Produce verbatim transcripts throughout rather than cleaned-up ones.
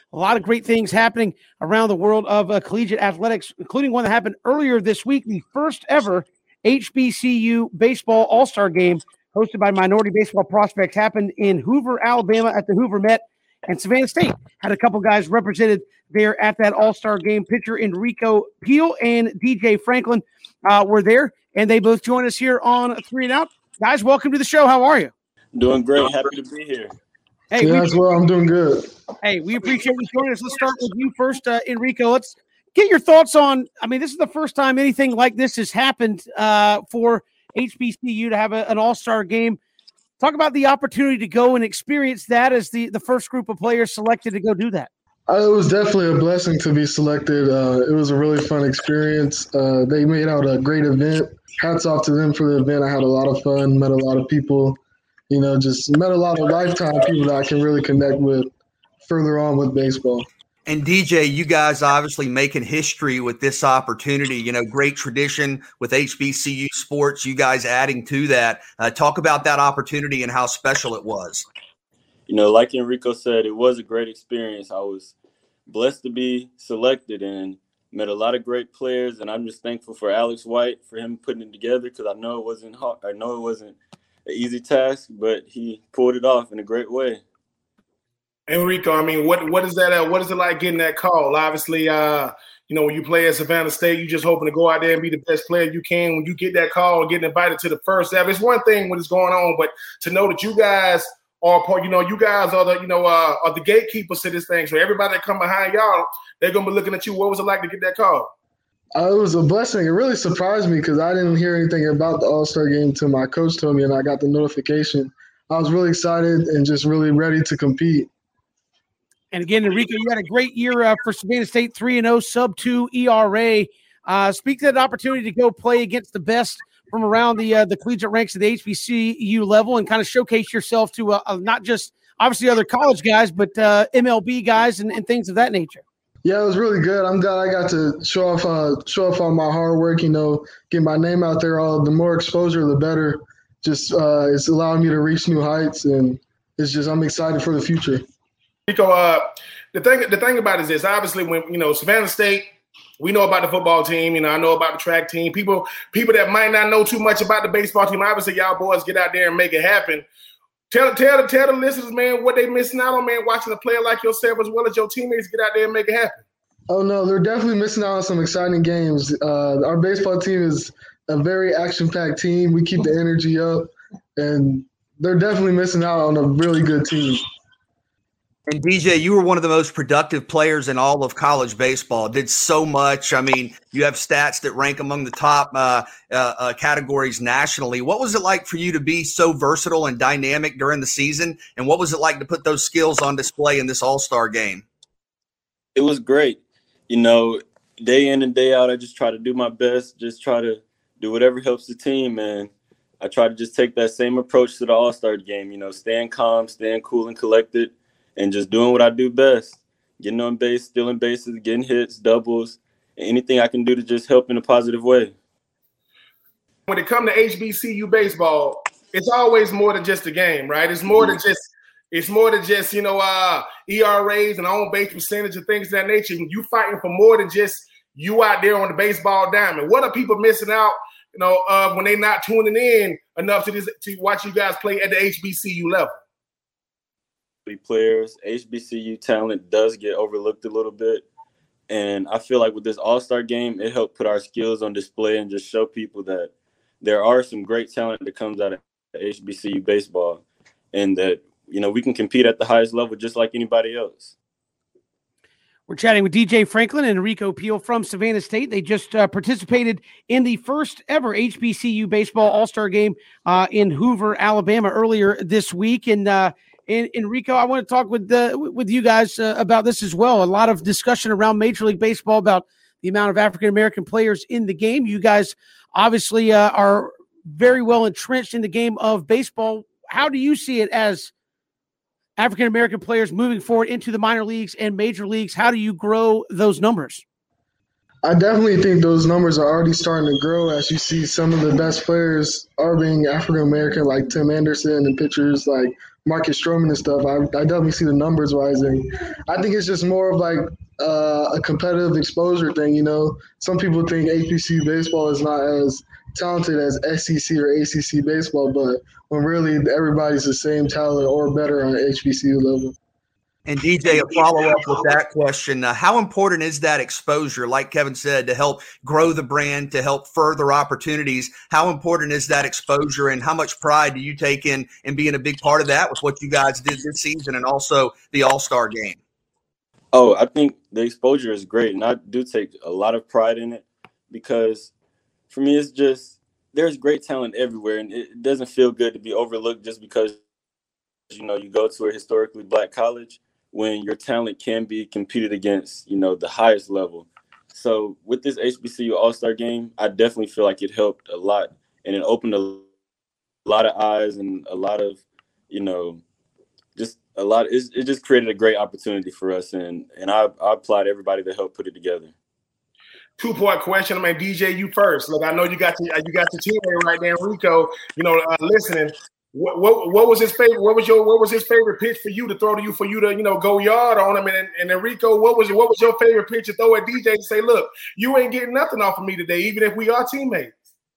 A lot of great things happening around the world of uh, collegiate athletics, including one that happened earlier this week, the first ever H B C U baseball all-star game hosted by Minority Baseball Prospects happened in Hoover, Alabama at the Hoover Met, and Savannah State had a couple guys represented there at that all-star game. Pitcher Enrico Peel and D J Franklin uh, were there, and they both joined us here on Three and Out. Guys, welcome to the show. How are you? Doing great. Happy to be here. Hey, yeah, as well. I'm doing good. Hey, we appreciate you joining us. Let's start with you first, uh, Enrico. Let's get your thoughts on, I mean, this is the first time anything like this has happened uh, for H B C U to have a, an all-star game. Talk about the opportunity to go and experience that as the, the first group of players selected to go do that. Uh, it was definitely a blessing to be selected. Uh, it was a really fun experience. Uh, they made out a great event. Hats off to them for the event. I had a lot of fun, met a lot of people, you know, just met a lot of lifetime people that I can really connect with further on with baseball. And D J, you guys obviously making history with this opportunity, you know, great tradition with H B C U sports, you guys adding to that. Uh, talk about that opportunity and how special it was. You know, like Enrico said, it was a great experience. I was blessed to be selected and met a lot of great players. And I'm just thankful for Alex White for him putting it together, because I know it wasn't hard. I know it wasn't an easy task, but he pulled it off in a great way. Enrico, I mean, what what is that? Uh, what is it like getting that call? Obviously, uh, you know, when you play at Savannah State, you just hoping to go out there and be the best player you can. When you get that call and getting invited to the first ever, it's one thing when it's going on, but to know that you guys are part, you know, you guys are the, you know, uh, are the gatekeepers to this thing. So everybody that come behind y'all, they're gonna be looking at you. What was it like to get that call? Uh, it was a blessing. It really surprised me because I didn't hear anything about the All-Star game until my coach told me, and I got the notification. I was really excited and just really ready to compete. And again, Enrico, you had a great year uh, for Savannah State, three and oh, sub two E R A. Uh, speak to that opportunity to go play against the best from around the uh, the collegiate ranks of the H B C U level and kind of showcase yourself to uh, uh, not just obviously other college guys, but uh, M L B guys and, and things of that nature. Yeah, it was really good. I'm glad I got to show off uh, show off all my hard work, you know, get my name out there. All the more exposure, the better. Just uh, it's allowing me to reach new heights, and it's just I'm excited for the future. Rico, uh, the thing the thing about it is this. Obviously, when you know Savannah State, we know about the football team. You know, I know about the track team. People people that might not know too much about the baseball team. Obviously, y'all boys get out there and make it happen. Tell tell tell the listeners, man, what they missing out on, man, watching a player like yourself as well as your teammates get out there and make it happen. Oh no, they're definitely missing out on some exciting games. Uh, our baseball team is a very action-packed team. We keep the energy up, and they're definitely missing out on a really good team. And D J, you were one of the most productive players in all of college baseball. Did so much. I mean, you have stats that rank among the top uh, uh, uh, categories nationally. What was it like for you to be so versatile and dynamic during the season? And what was it like to put those skills on display in this all-star game? It was great. You know, day in and day out, I just try to do my best, just try to do whatever helps the team. And I try to just take that same approach to the all-star game, you know, staying calm, staying cool and collected, and just doing what I do best, getting on base, stealing bases, getting hits, doubles, and anything I can do to just help in a positive way. When it comes to H B C U baseball, it's always more than just a game, right? It's more than just it's more than just, you know, uh, E R As and on base percentage and things of that nature. You fighting for more than just you out there on the baseball diamond. What are people missing out, you know, uh, when they're not tuning in enough to this to watch you guys play at the H B C U level? Players, H B C U talent does get overlooked a little bit, and I feel like with this all-star game, it helped put our skills on display and just show people that there are some great talent that comes out of H B C U baseball, and that, you know, we can compete at the highest level just like anybody else. We're chatting with D J Franklin and Enrico Peel from Savannah State. They just uh, participated in the first ever H B C U baseball all-star game uh, in Hoover, Alabama earlier this week, and uh, And Enrico, I want to talk with uh, with you guys uh, about this as well. A lot of discussion around Major League Baseball about the amount of African-American players in the game. You guys obviously uh, are very well entrenched in the game of baseball. How do you see it as African-American players moving forward into the minor leagues and major leagues? How do you grow those numbers? I definitely think those numbers are already starting to grow as you see some of the best players are being African-American, like Tim Anderson, and pitchers like Marcus Stroman and stuff, I, I definitely see the numbers rising. I think it's just more of like uh, a competitive exposure thing, you know. Some people think H B C U baseball is not as talented as S E C or A C C baseball, but when really everybody's the same talent or better on H B C U level. And D J, a follow-up with that question, uh, how important is that exposure, like Kevin said, to help grow the brand, to help further opportunities? How important is that exposure, and how much pride do you take in, in being a big part of that with what you guys did this season and also the All-Star game? Oh, I think the exposure is great, and I do take a lot of pride in it because for me it's just there's great talent everywhere, and it doesn't feel good to be overlooked just because, you know, you go to a historically black college when your talent can be competed against, you know, the highest level. So with this H B C U All-Star game, I definitely feel like it helped a lot, and it opened a lot of eyes and a lot of, you know, just a lot. It, it just created a great opportunity for us, and and I, I applaud everybody that helped put it together. Two-part question. I mean, D J, you first. Look, I know you got your, you got your teammate right there, Rico. You know, uh, listening. What, what what was his favorite? What was your what was his favorite pitch for you to throw to you for you to you know go yard on him? And and Enrico, what was what was your favorite pitch to throw at D J to say, look, you ain't getting nothing off of me today, even if we are teammates?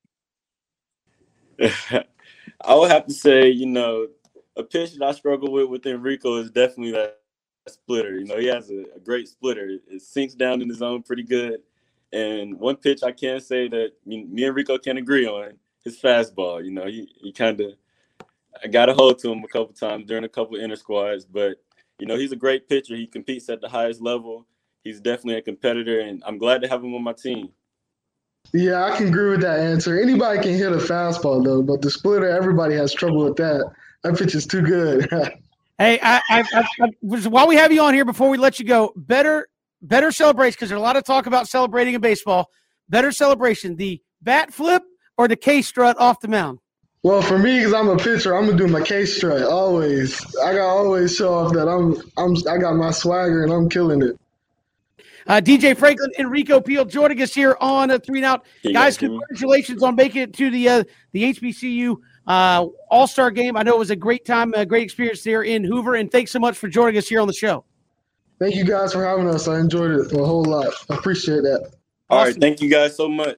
I would have to say, you know, a pitch that I struggle with with Enrico is definitely that splitter. You know, he has a, a great splitter. It sinks down in the zone pretty good. And one pitch I can say that me, me and Rico can agree on, his fastball. You know, he he kind of. I got a hold to him a couple times during a couple of inter squads, but, you know, he's a great pitcher. He competes at the highest level. He's definitely a competitor, and I'm glad to have him on my team. Yeah, I can agree with that answer. Anybody can hit a fastball, though, but the splitter, everybody has trouble with that. That pitch is too good. Hey, I, I, I, I, while we have you on here, before we let you go, better better celebration, because there's a lot of talk about celebrating in baseball. Better celebration, the bat flip or the K-strut off the mound? Well, for me, because I'm a pitcher, I'm gonna do my K-strut always. I gotta always show off that I'm I'm I got my swagger and I'm killing it. Uh, D J Franklin, Enrico Peel joining us here on a three and out. Hey, guys, guys, congratulations on making it to the uh, the H B C U uh, All-Star game. I know it was a great time, a great experience there in Hoover, and thanks so much for joining us here on the show. Thank you guys for having us. I enjoyed it a whole lot. I appreciate that. All Awesome. right, thank you guys so much.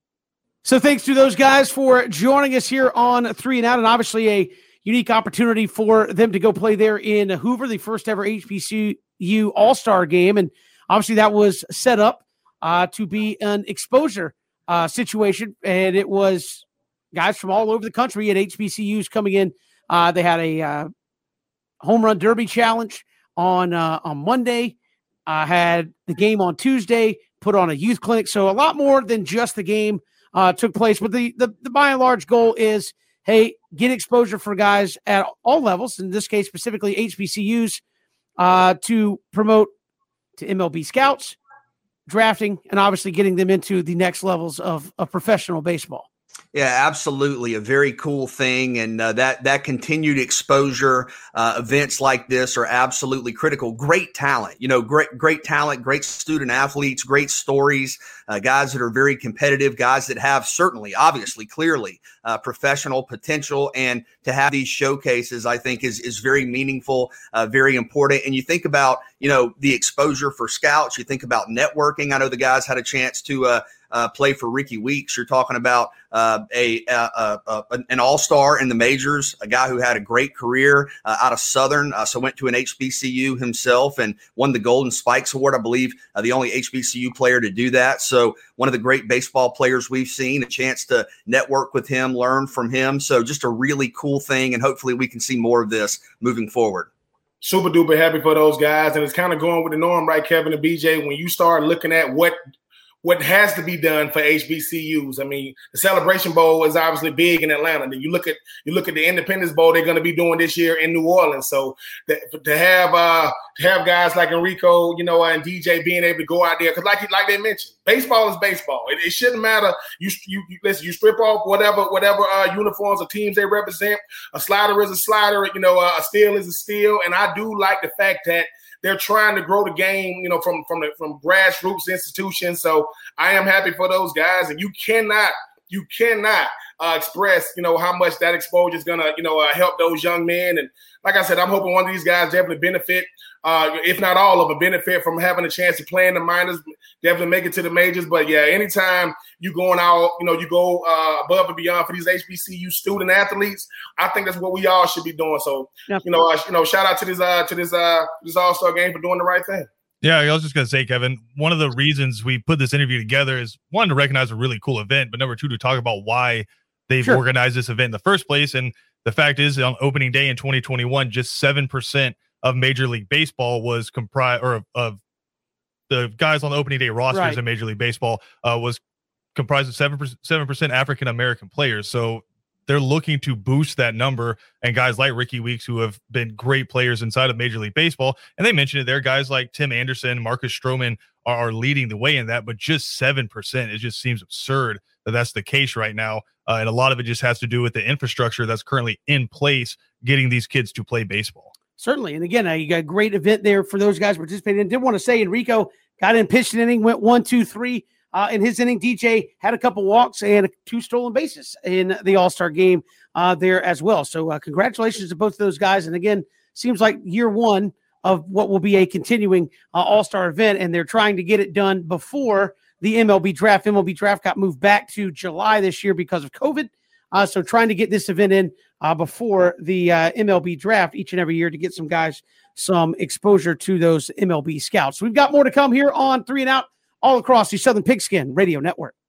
So thanks to those guys for joining us here on Three and Out, and obviously a unique opportunity for them to go play there in Hoover, the first ever H B C U All-Star game. And obviously that was set up uh, to be an exposure uh, situation, and it was guys from all over the country at H B C Us coming in. Uh, they had a uh, home run derby challenge on uh, on Monday, uh, had the game on Tuesday, put on a youth clinic. So a lot more than just the game Uh, took place, but the, the the by and large goal is, hey, get exposure for guys at all levels, in this case specifically H B C Us, uh, to promote to M L B scouts, drafting, and obviously getting them into the next levels of, of professional baseball. Yeah, absolutely. A very cool thing. And uh, that that continued exposure, uh, events like this are absolutely critical. Great talent, you know, great, great talent, great student athletes, great stories, uh, guys that are very competitive, guys that have certainly, obviously, clearly uh, professional potential. And to have these showcases, I think is, is very meaningful, uh, very important. And you think about, you know, the exposure for scouts, you think about networking. I know the guys had a chance to, uh, Uh, play for Ricky Weeks. You're talking about uh, a, a, a, a an all-star in the majors, a guy who had a great career uh, out of Southern, uh, so went to an H B C U himself and won the Golden Spikes Award, I believe, uh, the only H B C U player to do that. So one of the great baseball players we've seen, a chance to network with him, learn from him. So just a really cool thing, and hopefully we can see more of this moving forward. Super duper happy for those guys, and it's kind of going with the norm, right, Kevin and B J, when you start looking at what – what has to be done for H B C Us. I mean, the Celebration Bowl is obviously big in Atlanta. Then you look at you look at the Independence Bowl they're going to be doing this year in New Orleans. So that, to have uh, to have guys like Enrico, you know, and D J being able to go out there, because like like they mentioned, baseball is baseball. It, it shouldn't matter. You you, you listen. You strip off whatever whatever uh, uniforms or teams they represent. A slider is a slider. You know, uh, a steal is a steal. And I do like the fact that they're trying to grow the game, you know, from from the, from grassroots institutions. So I am happy for those guys, and you cannot, you cannot uh, express, you know, how much that exposure is going to, you know, uh, help those young men. And like I said, I'm hoping one of these guys definitely benefit, uh, if not all of them, benefit from having a chance to play in the minors, definitely make it to the majors. But, yeah, anytime you going out, you know, you go uh, above and beyond for these H B C U student athletes, I think that's what we all should be doing. So, yep. you know, uh, you know, shout out to this uh, to this uh, this All-Star game for doing the right thing. Yeah, I was just going to say, Kevin, one of the reasons we put this interview together is, one, to recognize a really cool event, but number two, to talk about why they've sure. organized this event in the first place. And the fact is, on opening day in twenty twenty-one, just seven percent of Major League Baseball was comprised, or of, of the guys on the opening day rosters right. in Major League Baseball uh, was comprised of seven percent, seven percent African-American players. So they're looking to boost that number, and guys like Ricky Weeks, who have been great players inside of Major League Baseball, and they mentioned it there, guys like Tim Anderson, Marcus Stroman are, are leading the way in that, but just seven percent, it just seems absurd that that's the case right now, uh, and a lot of it just has to do with the infrastructure that's currently in place, getting these kids to play baseball. Certainly, and again, uh, you got a great event there for those guys participating. And did want to say, Enrico got in, pitched an inning, went one, two, three. Uh, in his inning, D J had a couple walks and two stolen bases in the All-Star game uh, there as well. So uh, congratulations to both of those guys. And again, seems like year one of what will be a continuing uh, All-Star event, and they're trying to get it done before the M L B draft. M L B draft got moved back to July this year because of COVID. Uh, so trying to get this event in uh, before the uh, M L B draft each and every year to get some guys some exposure to those M L B scouts. So we've got more to come here on Three and Out, all across the Southern Pigskin Radio Network.